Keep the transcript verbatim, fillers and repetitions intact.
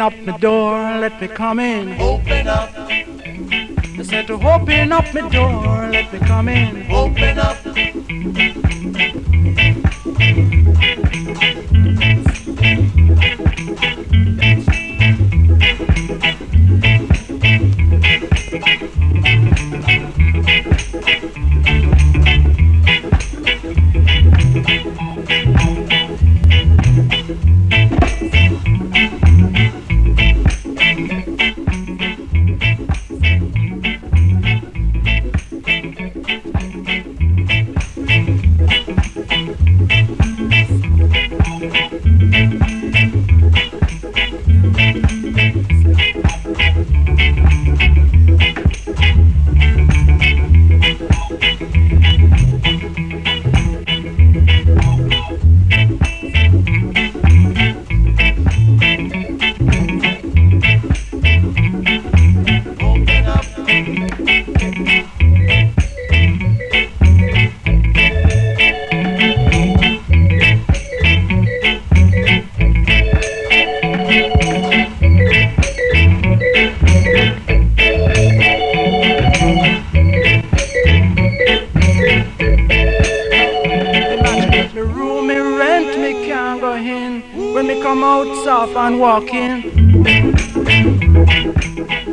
up my door, let me come in. Open up, I said to open up my door, let me come in. open up. When me come out soft and walk in,